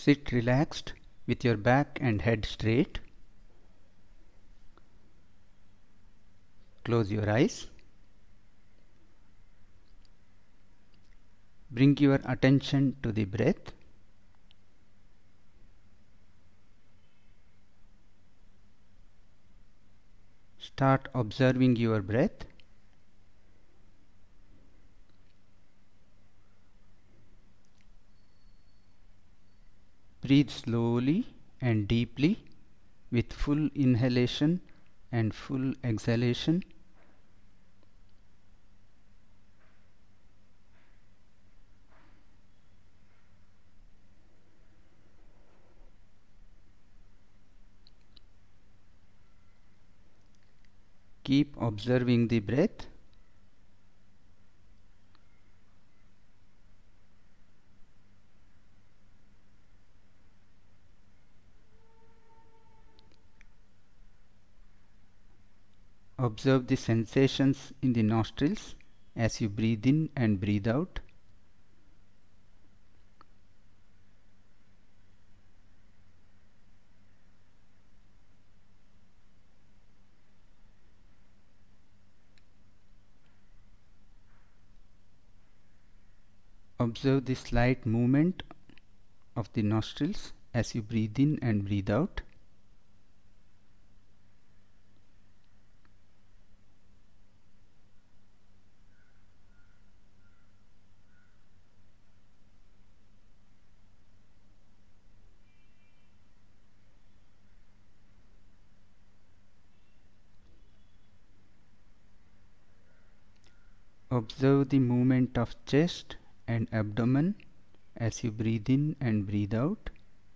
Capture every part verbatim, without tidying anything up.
Sit relaxed with your back and head straight. Close your eyes. Bring your attention to the breath. Start observing your breath. Breathe slowly and deeply with full inhalation and full exhalation. Keep observing the breath. Observe the sensations in the nostrils as you breathe in and breathe out. Observe the slight movement of the nostrils as you breathe in and breathe out. Observe the movement of chest and abdomen as you breathe in and breathe out.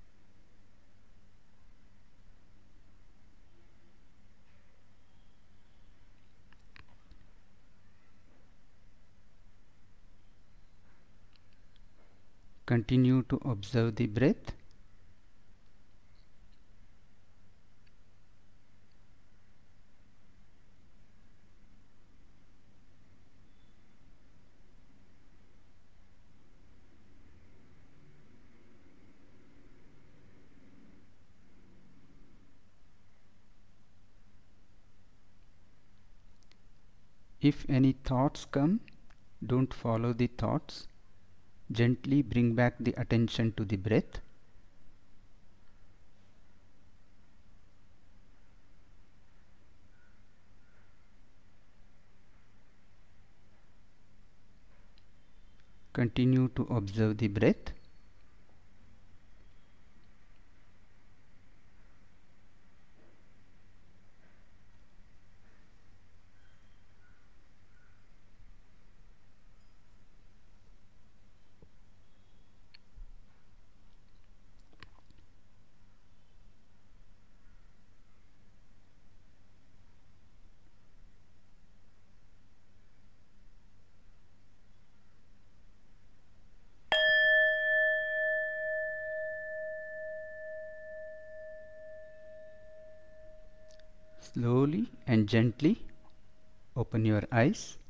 Continue to observe the breath. If any thoughts come, don't follow the thoughts. Gently bring back the attention to the breath. Continue to observe the breath. Slowly and gently open your eyes.